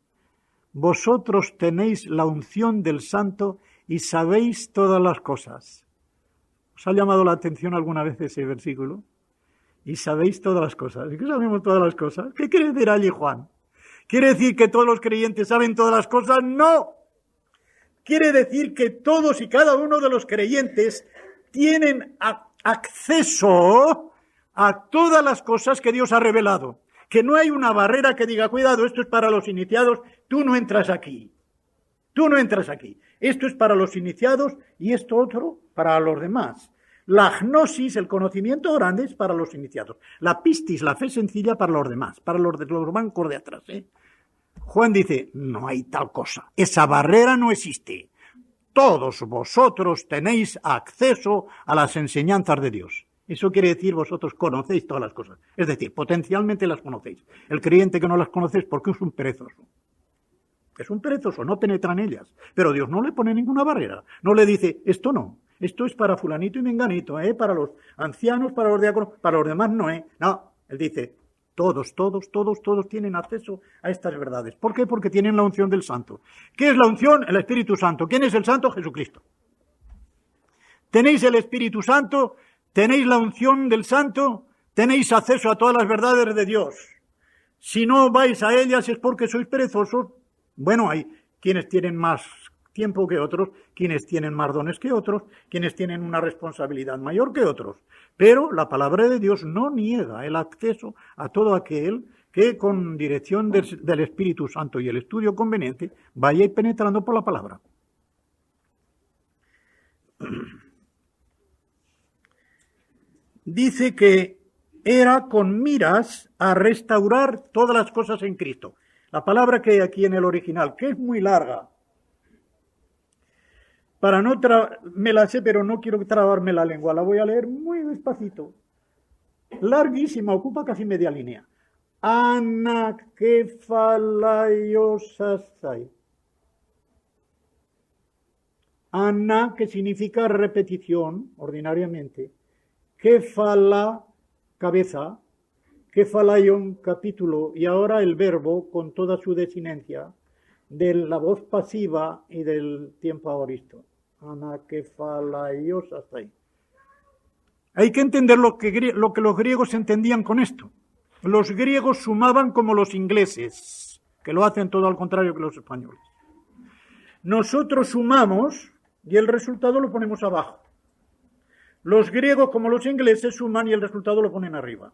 Vosotros tenéis la unción del Santo y sabéis todas las cosas. ¿Os ha llamado la atención alguna vez ese versículo? Y sabéis todas las cosas. ¿Y qué sabemos todas las cosas? ¿Qué quiere decir allí Juan? ¿Quiere decir que todos los creyentes saben todas las cosas? ¡No! Quiere decir que todos y cada uno de los creyentes tienen acceso a todas las cosas que Dios ha revelado. Que no hay una barrera que diga, cuidado, esto es para los iniciados, tú no entras aquí. Tú no entras aquí. Esto es para los iniciados y esto otro para los demás. La gnosis, el conocimiento grande, es para los iniciados. La pistis, la fe sencilla, para los demás, para los de los bancos de atrás. ¿eh? Juan dice, no hay tal cosa. Esa barrera no existe. Todos vosotros tenéis acceso a las enseñanzas de Dios. Eso quiere decir vosotros conocéis todas las cosas. Es decir, potencialmente las conocéis. El creyente que no las conoce es porque es un perezoso. Es un perezoso, no penetra en ellas. Pero Dios no le pone ninguna barrera. No le dice, esto no. Esto es para fulanito y menganito, ¿eh? Para los ancianos, para los diáconos, para los demás no, ¿eh? No, él dice, todos, todos, todos, todos tienen acceso a estas verdades. ¿Por qué? Porque tienen la unción del Santo. ¿Qué es la unción? El Espíritu Santo. ¿Quién es el Santo? Jesucristo. Tenéis el Espíritu Santo, tenéis la unción del Santo, tenéis acceso a todas las verdades de Dios. Si no vais a ellas es porque sois perezosos. Bueno, hay quienes tienen más tiempo que otros, quienes tienen más dones que otros, quienes tienen una responsabilidad mayor que otros. Pero la palabra de Dios no niega el acceso a todo aquel que con dirección del, del Espíritu Santo y el estudio conveniente vaya penetrando por la palabra. Dice que era con miras a restaurar todas las cosas en Cristo. La palabra que hay aquí en el original, que es muy larga, para no tra- me la sé, pero no quiero trabarme la lengua, la voy a leer muy despacito. Larguísima, ocupa casi media línea. Anakefalayosasai. Ana, que significa repetición, ordinariamente. Kefala, cabeza. Kefalayon, capítulo. Y ahora el verbo, con toda su desinencia, de la voz pasiva y del tiempo aoristo. Anakefalayosasai. Hay que entender lo que, lo que los griegos entendían con esto. Los griegos sumaban como los ingleses, que lo hacen todo al contrario que los españoles. Nosotros sumamos y el resultado lo ponemos abajo. Los griegos, como los ingleses, suman y el resultado lo ponen arriba.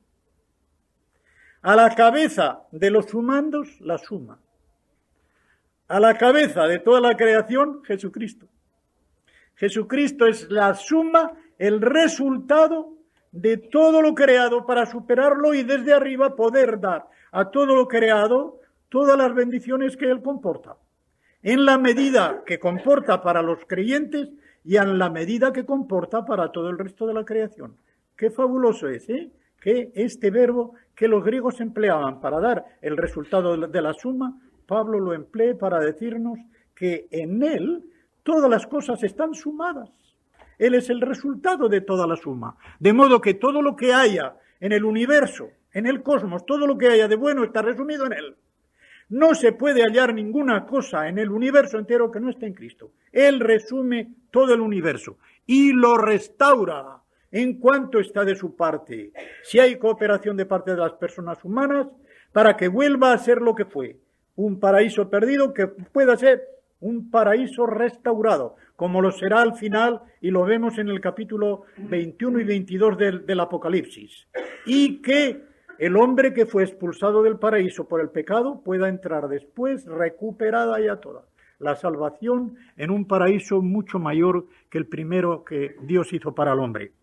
A la cabeza de los sumandos, la suma. A la cabeza de toda la creación, Jesucristo. Jesucristo es la suma, el resultado de todo lo creado para superarlo y desde arriba poder dar a todo lo creado todas las bendiciones que Él comporta. En la medida que comporta para los creyentes y en la medida que comporta para todo el resto de la creación. Qué fabuloso es, ¿eh? Que este verbo que los griegos empleaban para dar el resultado de la suma, Pablo lo emplee para decirnos que en Él todas las cosas están sumadas. Él es el resultado de toda la suma. De modo que todo lo que haya en el universo, en el cosmos, todo lo que haya de bueno está resumido en Él. No se puede hallar ninguna cosa en el universo entero que no esté en Cristo. Él resume todo el universo y lo restaura en cuanto está de su parte. Si hay cooperación de parte de las personas humanas, para que vuelva a ser lo que fue. Un paraíso perdido que pueda ser un paraíso restaurado, como lo será al final, y lo vemos en el capítulo veintiuno y veintidós del, del Apocalipsis. Y que el hombre que fue expulsado del paraíso por el pecado pueda entrar después recuperada ya toda. La salvación en un paraíso mucho mayor que el primero que Dios hizo para el hombre.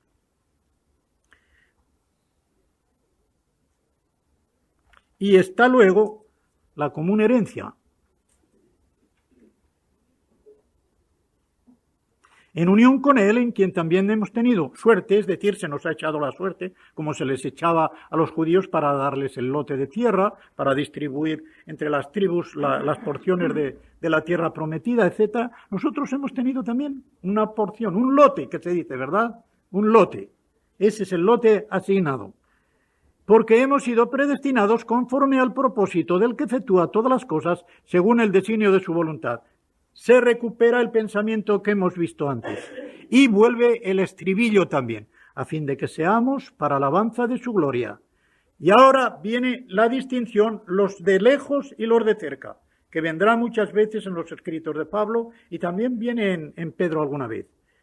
Y está luego la común herencia. en unión con Él, en quien también hemos tenido suerte, es decir, se nos ha echado la suerte, como se les echaba a los judíos para darles el lote de tierra, para distribuir entre las tribus la, las porciones de, de la tierra prometida, etcétera. Nosotros hemos tenido también una porción, un lote, que se dice, ¿verdad? Un lote. Ese es el lote asignado. Porque hemos sido predestinados conforme al propósito del que efectúa todas las cosas según el designio de su voluntad. Se recupera el pensamiento que hemos visto antes y vuelve el estribillo también, a fin de que seamos para alabanza de su gloria. Y ahora viene la distinción, los de lejos y los de cerca, que vendrá muchas veces en los escritos de Pablo y también viene en, en Pedro alguna vez.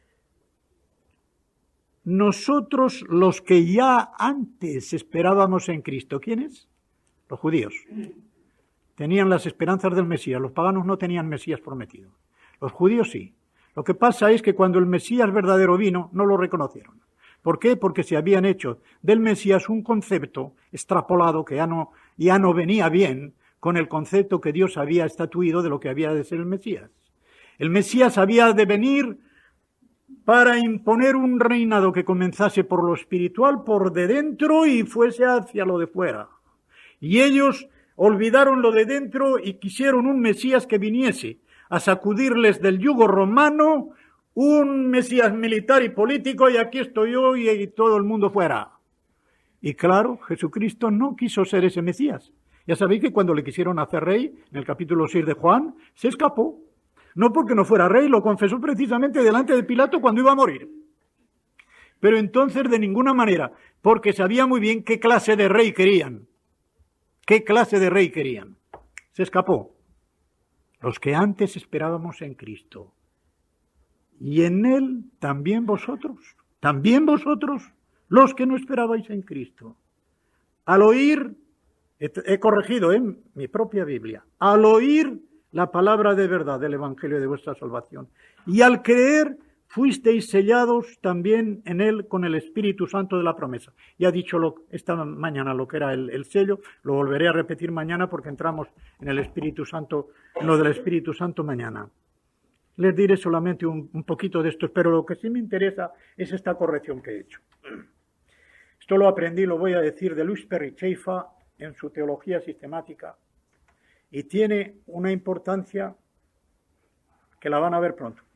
Nosotros, los que ya antes esperábamos en Cristo, ¿quiénes? Los judíos. Tenían las esperanzas del Mesías, los paganos no tenían Mesías prometido. Los judíos sí. Lo que pasa es que cuando el Mesías verdadero vino, no lo reconocieron. ¿Por qué? Porque se habían hecho del Mesías un concepto extrapolado que ya no, ya no venía bien con el concepto que Dios había estatuido de lo que había de ser el Mesías. El Mesías había de venir para imponer un reinado que comenzase por lo espiritual, por de dentro y fuese hacia lo de fuera. Y ellos olvidaron lo de dentro y quisieron un Mesías que viniese a sacudirles del yugo romano, un Mesías militar y político, y aquí estoy yo y, y todo el mundo fuera. Y claro, Jesucristo no quiso ser ese Mesías. Ya sabéis que cuando le quisieron hacer rey, en el capítulo seis de Juan, se escapó. No porque no fuera rey, lo confesó precisamente delante de Pilato cuando iba a morir. Pero entonces de ninguna manera, porque sabía muy bien qué clase de rey querían. ¿Qué clase de rey querían? Se escapó. Los que antes esperábamos en Cristo. Y en Él también vosotros. También vosotros, los que no esperabais en Cristo. Al oír, he, he corregido en mi propia Biblia, al oír la palabra de verdad del Evangelio de vuestra salvación. Y al creer, fuisteis sellados también en Él con el Espíritu Santo de la promesa. Ya he dicho lo, esta mañana lo que era el, el sello, lo volveré a repetir mañana porque entramos en el Espíritu Santo, en lo del Espíritu Santo mañana. Les diré solamente un, un poquito de esto, pero lo que sí me interesa es esta corrección que he hecho. Esto lo aprendí, lo voy a decir, de Luis Perry Chafer en su Teología Sistemática, y tiene una importancia que la van a ver pronto.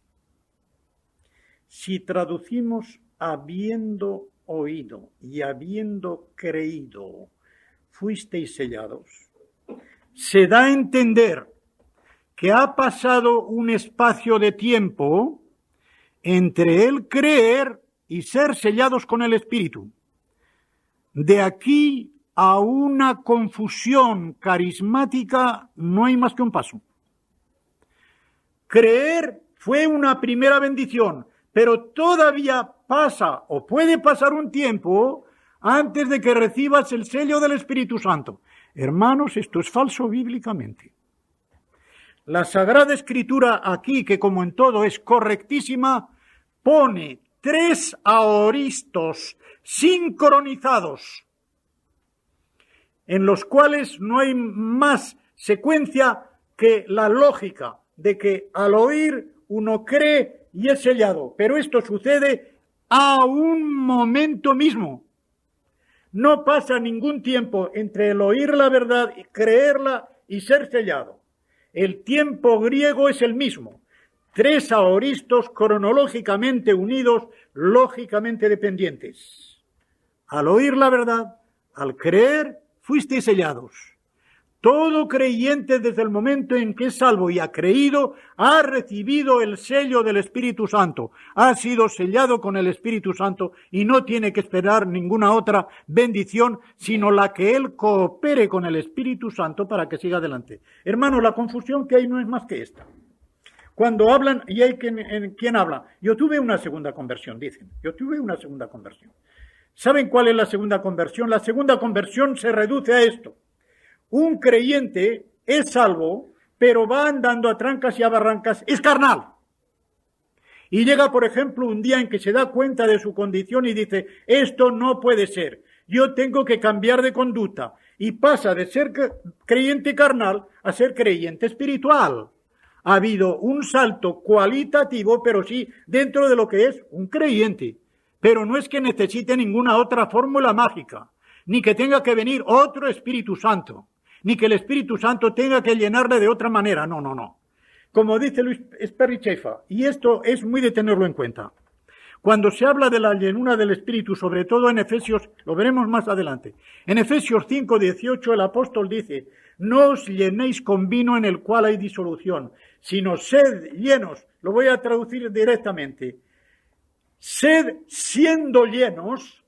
Si traducimos habiendo oído y habiendo creído, fuisteis sellados, se da a entender que ha pasado un espacio de tiempo entre el creer y ser sellados con el Espíritu. De aquí a una confusión carismática no hay más que un paso. Creer fue una primera bendición, pero todavía pasa o puede pasar un tiempo antes de que recibas el sello del Espíritu Santo. Hermanos, esto es falso bíblicamente. La Sagrada Escritura aquí, que como en todo es correctísima, pone tres aoristos sincronizados, en los cuales no hay más secuencia que la lógica de que al oír uno cree y es sellado. Pero esto sucede a un momento mismo. No pasa ningún tiempo entre el oír la verdad y creerla y ser sellado. El tiempo griego es el mismo. Tres aoristos cronológicamente unidos, lógicamente dependientes. Al oír la verdad, al creer, fuisteis sellados. Todo creyente desde el momento en que es salvo y ha creído, ha recibido el sello del Espíritu Santo. Ha sido sellado con el Espíritu Santo y no tiene que esperar ninguna otra bendición, sino la que él coopere con el Espíritu Santo para que siga adelante. Hermanos, la confusión que hay no es más que esta. Cuando hablan, y hay quien, en, quien habla, yo tuve una segunda conversión, dicen. Yo tuve una segunda conversión. ¿Saben cuál es la segunda conversión? La segunda conversión se reduce a esto. Un creyente es salvo, pero va andando a trancas y a barrancas, es carnal. Y llega, por ejemplo, un día en que se da cuenta de su condición y dice, esto no puede ser, yo tengo que cambiar de conducta. Y pasa de ser creyente carnal a ser creyente espiritual. ha habido un salto cualitativo, pero sí dentro de lo que es un creyente. Pero no es que necesite ninguna otra fórmula mágica, ni que tenga que venir otro Espíritu Santo, ni que el Espíritu Santo tenga que llenarle de otra manera. No, no, no. Como dice Luis Sperry Chafer, y esto es muy de tenerlo en cuenta, cuando se habla de la llenura del Espíritu, sobre todo en Efesios, lo veremos más adelante, en Efesios cinco dieciocho el apóstol dice: no os llenéis con vino en el cual hay disolución, sino sed llenos, lo voy a traducir directamente, sed siendo llenos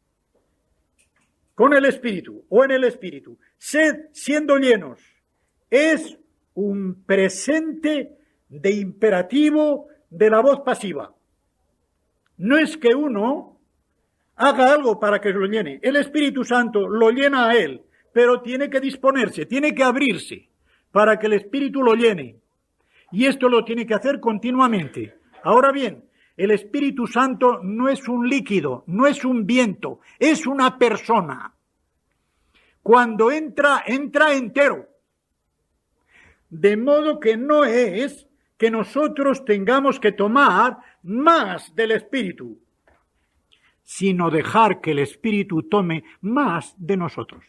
con el Espíritu, o en el Espíritu, sed siendo llenos, es un presente de imperativo de la voz pasiva. No es que uno haga algo para que lo llene. El Espíritu Santo lo llena a él, pero tiene que disponerse, tiene que abrirse para que el Espíritu lo llene. Y esto lo tiene que hacer continuamente. Ahora bien, el Espíritu Santo no es un líquido, no es un viento, es una persona. Cuando entra, entra entero. De modo que no es que nosotros tengamos que tomar más del Espíritu, sino dejar que el Espíritu tome más de nosotros.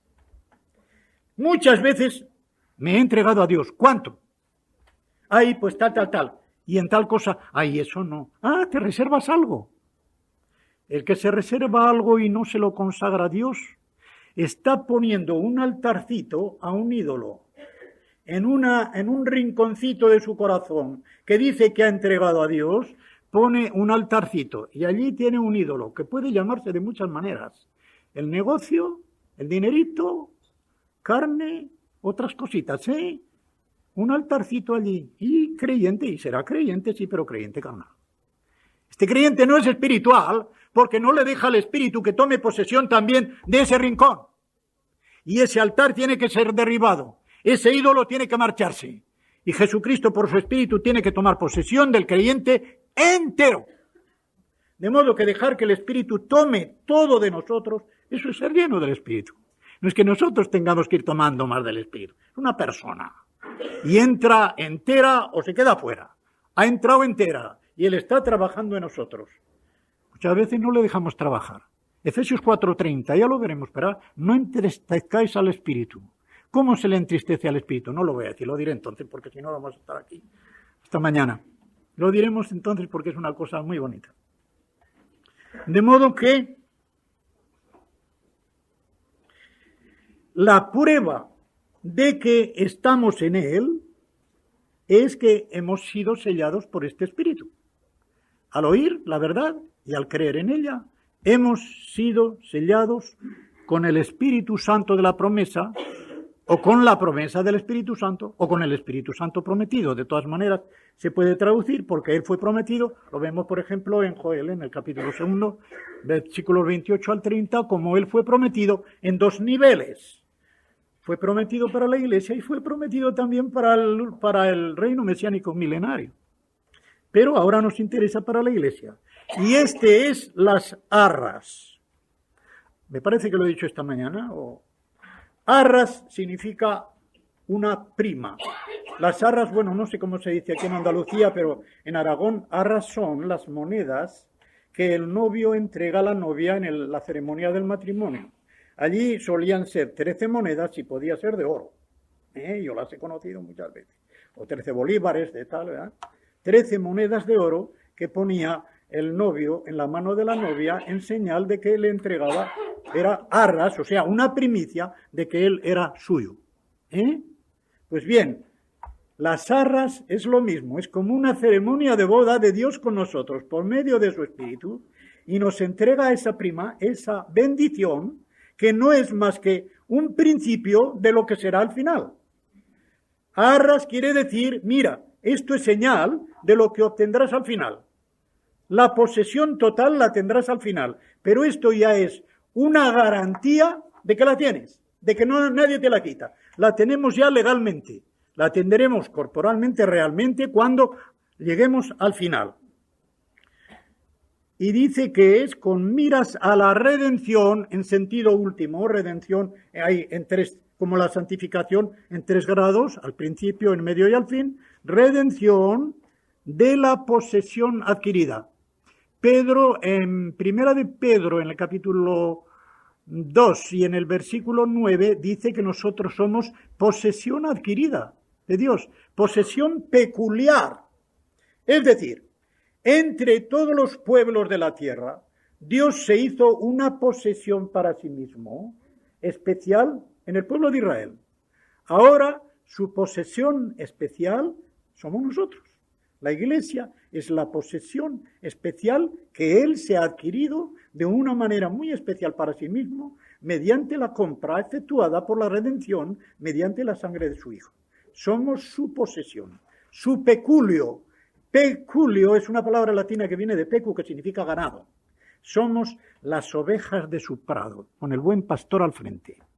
Muchas veces me he entregado a Dios. ¿Cuánto? Ay, pues tal, tal, tal. Y en tal cosa, ay, eso no. Ah, te reservas algo. El que se reserva algo y no se lo consagra a Dios, está poniendo un altarcito a un ídolo. En, una, en un rinconcito de su corazón que dice que ha entregado a Dios, pone un altarcito y allí tiene un ídolo que puede llamarse de muchas maneras. El negocio, el dinerito, carne, otras cositas, ¿eh? Un altarcito allí. Y creyente, y será creyente, sí, pero creyente carnal. Este creyente no es espiritual porque no le deja al Espíritu que tome posesión también de ese rincón. Y ese altar tiene que ser derribado. Ese ídolo tiene que marcharse. Y Jesucristo, por su Espíritu, tiene que tomar posesión del creyente entero. De modo que dejar que el Espíritu tome todo de nosotros, eso es ser lleno del Espíritu. No es que nosotros tengamos que ir tomando más del Espíritu. Es una persona. Y entra entera o se queda fuera. Ha entrado entera y Él está trabajando en nosotros. Muchas veces no le dejamos trabajar. Efesios cuatro treinta, ya lo veremos, pero no entristezcáis al Espíritu. ¿Cómo se le entristece al Espíritu? No lo voy a decir, lo diré entonces, porque si no vamos a estar aquí hasta mañana. Lo diremos entonces porque es una cosa muy bonita. De modo que la prueba de que estamos en Él es que hemos sido sellados por este Espíritu. Al oír la verdad y al creer en ella, hemos sido sellados con el Espíritu Santo de la promesa, o con la promesa del Espíritu Santo, o con el Espíritu Santo prometido. De todas maneras, se puede traducir porque Él fue prometido. Lo vemos, por ejemplo, en Joel, en el capítulo segundo, versículos veintiocho al treinta, como Él fue prometido en dos niveles. Fue prometido para la Iglesia y fue prometido también para el, para el reino mesiánico milenario. Pero ahora nos interesa para la Iglesia. Y este es las arras. Me parece que lo he dicho esta mañana, o... Arras significa una prima. Las arras, bueno, no sé cómo se dice aquí en Andalucía, pero en Aragón, arras son las monedas que el novio entrega a la novia en el, la ceremonia del matrimonio. Allí solían ser trece monedas y podía ser de oro. ¿Eh? Yo las he conocido muchas veces. O trece bolívares de tal, ¿verdad? trece monedas de oro que ponía el novio en la mano de la novia en señal de que le entregaba, era arras, o sea, una primicia de que él era suyo. ¿Eh? Pues bien, las arras es lo mismo, es como una ceremonia de boda de Dios con nosotros por medio de su Espíritu y nos entrega esa prima, esa bendición que no es más que un principio de lo que será al final. Arras quiere decir, mira, esto es señal de lo que obtendrás al final. La posesión total la tendrás al final, pero esto ya es una garantía de que la tienes, de que no, nadie te la quita. La tenemos ya legalmente, la tendremos corporalmente realmente cuando lleguemos al final. Y dice que es con miras a la redención en sentido último. Redención hay en tres como la santificación en tres grados, al principio, en medio y al fin, redención de la posesión adquirida. Pedro, en Primera de Pedro, en el capítulo dos y en el versículo nueve, dice que nosotros somos posesión adquirida de Dios, posesión peculiar. Es decir, entre todos los pueblos de la tierra, Dios se hizo una posesión para sí mismo, especial en el pueblo de Israel. Ahora, su posesión especial somos nosotros. La Iglesia es la posesión especial que Él se ha adquirido de una manera muy especial para sí mismo, mediante la compra efectuada por la redención, mediante la sangre de su Hijo. Somos su posesión, su peculio. Peculio es una palabra latina que viene de pecu, que significa ganado. Somos las ovejas de su prado, con el buen pastor al frente.